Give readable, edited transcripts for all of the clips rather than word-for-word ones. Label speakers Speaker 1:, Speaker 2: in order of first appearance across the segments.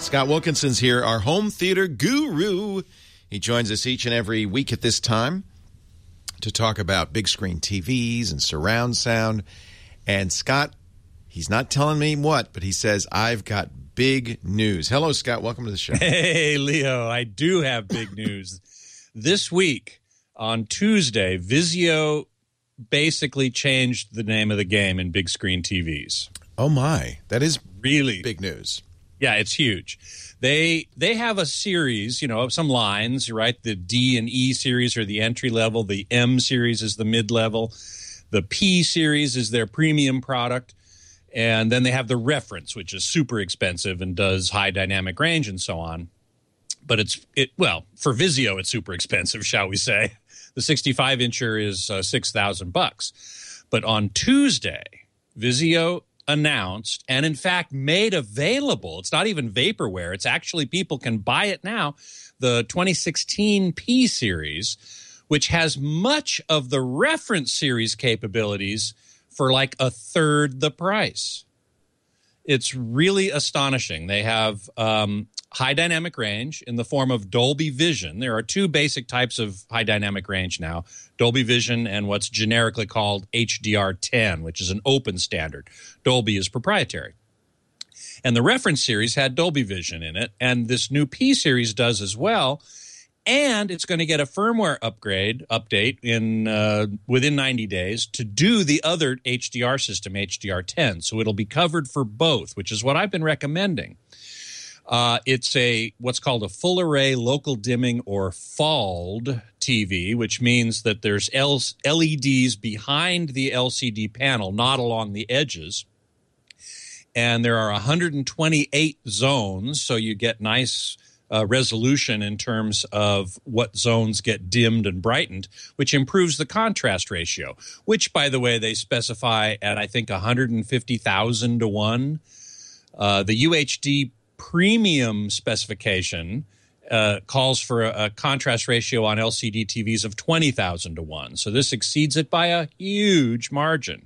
Speaker 1: Scott Wilkinson's here, our home theater guru. He joins us each and every week at this time to talk about big screen TVs and surround sound. And Scott, he's not telling me what, but he says, I've got big news. Hello, Scott. Welcome to the show.
Speaker 2: Hey, Leo. I do have big news. This week, on Tuesday, Vizio basically changed the name of the game in big screen TVs.
Speaker 1: Oh, my. That is
Speaker 2: really
Speaker 1: big news.
Speaker 2: Yeah, it's huge. They have a series, some lines, right? The D and E series are the entry level. The M series is the mid level. The P series is their premium product. And then they have the Reference, which is super expensive and does high dynamic range and so on. But for Vizio, it's super expensive, shall we say. The 65-incher is $6,000. But on Tuesday, Vizio announced and, in fact, made available, it's not even vaporware, it's actually people can buy it now, the 2016 P series, which has much of the Reference series capabilities for like a third the price. It's really astonishing. They have high dynamic range in the form of Dolby Vision. There are two basic types of high dynamic range now, Dolby Vision and what's generically called HDR10, which is an open standard. Dolby is proprietary. And the Reference series had Dolby Vision in it, and this new P series does as well. And it's going to get a firmware update in within 90 days to do the other HDR system, HDR10. So it'll be covered for both, which is what I've been recommending. It's what's called a full array local dimming or FALD TV, which means that there's LEDs behind the LCD panel, not along the edges. And there are 128 zones, so you get nice resolution in terms of what zones get dimmed and brightened, which improves the contrast ratio, which, by the way, they specify at, I think, 150,000 to 1. The UHD premium specification calls for a contrast ratio on LCD TVs of 20,000 to 1. So this exceeds it by a huge margin.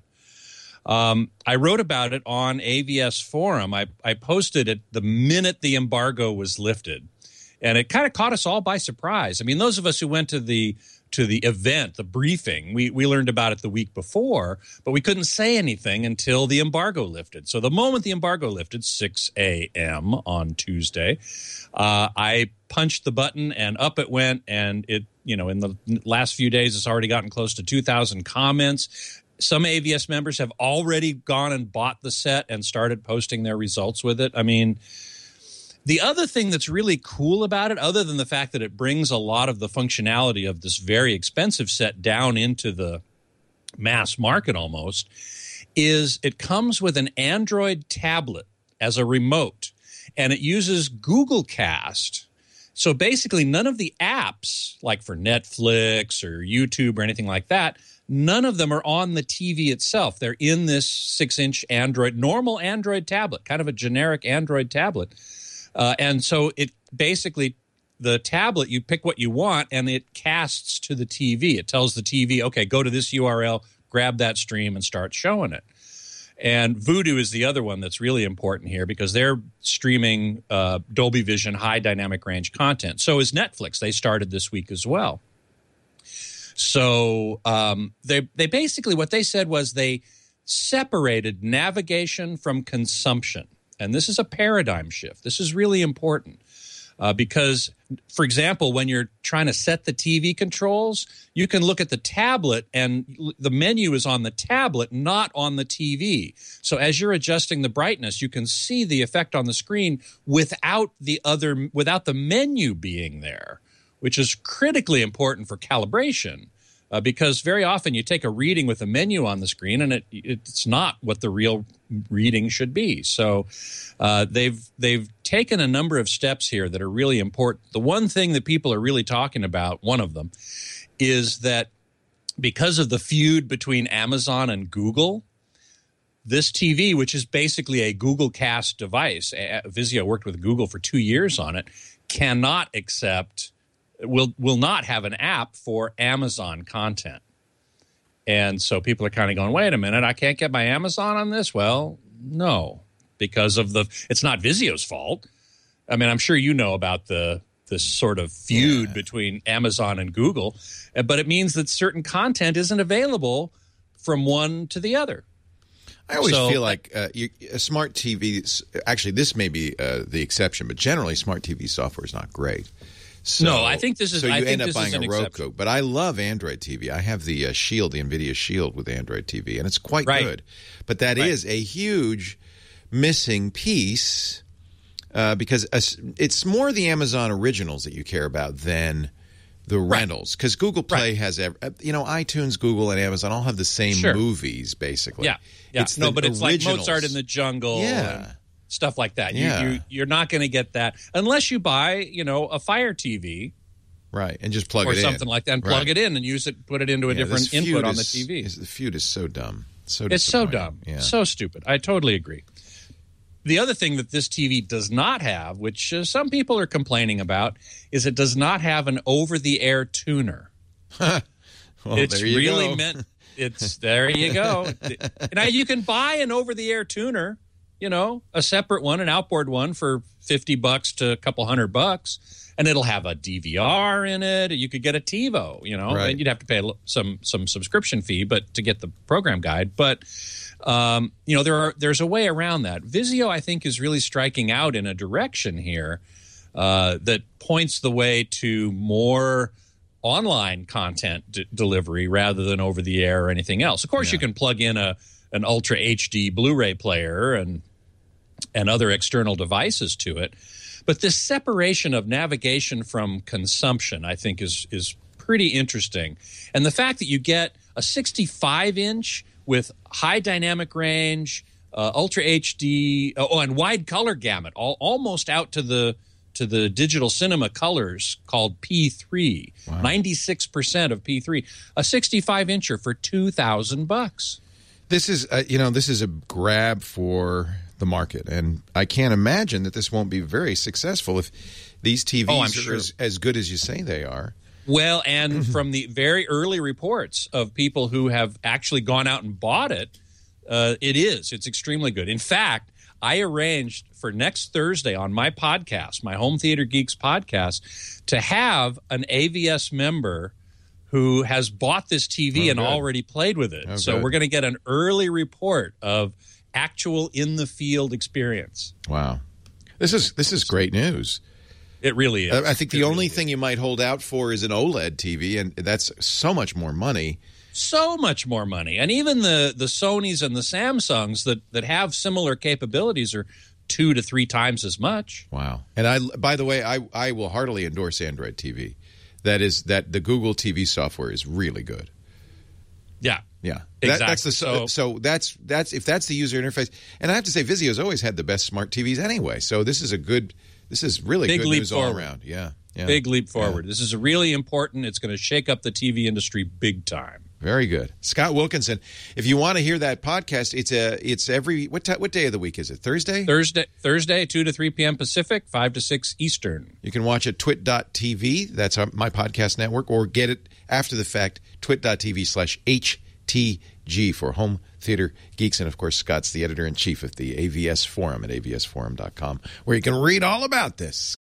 Speaker 2: I wrote about it on AVS Forum. I posted it the minute the embargo was lifted, and it kind of caught us all by surprise. I mean, those of us who went to the event, the briefing, we learned about it the week before, but we couldn't say anything until the embargo lifted. So the moment the embargo lifted, 6 a.m. on Tuesday, I punched the button and up it went, and it, in the last few days, it's already gotten close to 2,000 comments. Some AVS members have already gone and bought the set and started posting their results with it. I mean, the other thing that's really cool about it, other than the fact that it brings a lot of the functionality of this very expensive set down into the mass market almost, is it comes with an Android tablet as a remote, and it uses Google Cast. So basically none of the apps, like for Netflix or YouTube or anything like that, none of them are on the TV itself. They're in this 6-inch normal Android tablet, kind of a generic Android tablet. And so it basically, the tablet, you pick what you want, and it casts to the TV. It tells the TV, okay, go to this URL, grab that stream, and start showing it. And Vudu is the other one that's really important here because they're streaming Dolby Vision high dynamic range content. So is Netflix. They started this week as well. So they basically, what they said was they separated navigation from consumption. And this is a paradigm shift. This is really important because, for example, when you're trying to set the TV controls, you can look at the tablet and the menu is on the tablet, not on the TV. So as you're adjusting the brightness, you can see the effect on the screen without the menu being there, which is critically important for calibration. Because very often you take a reading with a menu on the screen and it's not what the real reading should be. So they've taken a number of steps here that are really important. The one thing that people are really talking about, one of them, is that because of the feud between Amazon and Google, this TV, which is basically a Google Cast device, Vizio worked with Google for 2 years on it, cannot accept... will not have an app for Amazon content. And so people are kind of going, wait a minute, I can't get my Amazon on this? Well, no, because of it's not Vizio's fault. I mean, I'm sure you know about this sort of feud between Amazon and Google, but it means that certain content isn't available from one to the other.
Speaker 1: I always feel like a smart TV, actually this may be the exception, but generally smart TV software is not great. So,
Speaker 2: no, I think this is.
Speaker 1: So you end up buying a Roku,
Speaker 2: exception.
Speaker 1: but I love Android TV. I have the Shield, the NVIDIA Shield with Android TV, and it's quite good. But that is a huge missing piece because it's more the Amazon originals that you care about than the rentals. Because Google Play has, iTunes, Google, and Amazon all have the same movies, basically.
Speaker 2: Yeah. It's but it's like Mozart in the Jungle. And stuff like that. You're not going to get that unless you buy, a Fire TV.
Speaker 1: Right, and just plug it in.
Speaker 2: Or something like that, and plug it in and use it, put it into a different input on the TV.
Speaker 1: The feud is so dumb.
Speaker 2: It's so dumb. Yeah. So stupid. I totally agree. The other thing that this TV does not have, which some people are complaining about, is it does not have an over-the-air tuner.
Speaker 1: Well,
Speaker 2: it's
Speaker 1: there you
Speaker 2: really
Speaker 1: go.
Speaker 2: meant. There you go. Now you can buy an over-the-air tuner. A separate one, an outboard one for $50 to a couple $100, and it'll have a DVR in it. You could get a TiVo, and you'd have to pay some subscription fee, but to get the program guide. But there's a way around that. Vizio, I think, is really striking out in a direction here that points the way to more online content delivery rather than over the air or anything else. Of course, you can plug in an Ultra HD Blu-ray player and other external devices to it. But this separation of navigation from consumption, I think, is pretty interesting. And the fact that you get a 65-inch with high dynamic range, Ultra HD, and wide color gamut, almost out to the digital cinema colors called P3, 96% of P3, a 65-incher for $2,000.
Speaker 1: This is a grab for the market, and I can't imagine that this won't be very successful if these TVs are as good as you say they are.
Speaker 2: Well, and from the very early reports of people who have actually gone out and bought it, it's extremely good. In fact, I arranged for next Thursday on my podcast, my Home Theater Geeks podcast, to have an AVS member who has bought this TV and already played with it. So we're going to get an early report of actual in-the-field experience.
Speaker 1: Wow. This is great news.
Speaker 2: It really is.
Speaker 1: I think the only thing you might hold out for is an OLED TV, and that's so much more money.
Speaker 2: So much more money. And even the Sonys and the Samsungs that have similar capabilities are 2 to 3 times as much.
Speaker 1: Wow. And by the way, I will heartily endorse Android TV. That the Google TV software is really good.
Speaker 2: Yeah.
Speaker 1: Yeah.
Speaker 2: Exactly.
Speaker 1: So that's if that's the user interface. And I have to say Vizio's always had the best smart TVs anyway. So this is really
Speaker 2: big
Speaker 1: good
Speaker 2: leap
Speaker 1: news
Speaker 2: forward.
Speaker 1: all around. Yeah.
Speaker 2: Big leap forward. Yeah. This is really important. It's going to shake up the TV industry big time.
Speaker 1: Very good. Scott Wilkinson, if you want to hear that podcast, it's every what day of the week is it? Thursday,
Speaker 2: 2 to 3 p.m. Pacific, 5 to 6 Eastern.
Speaker 1: You can watch it twit.tv. That's my podcast network, or get it after the fact, twit.tv/HTG for Home Theater Geeks. And, of course, Scott's the editor-in-chief of the AVS Forum at avsforum.com, where you can read all about this.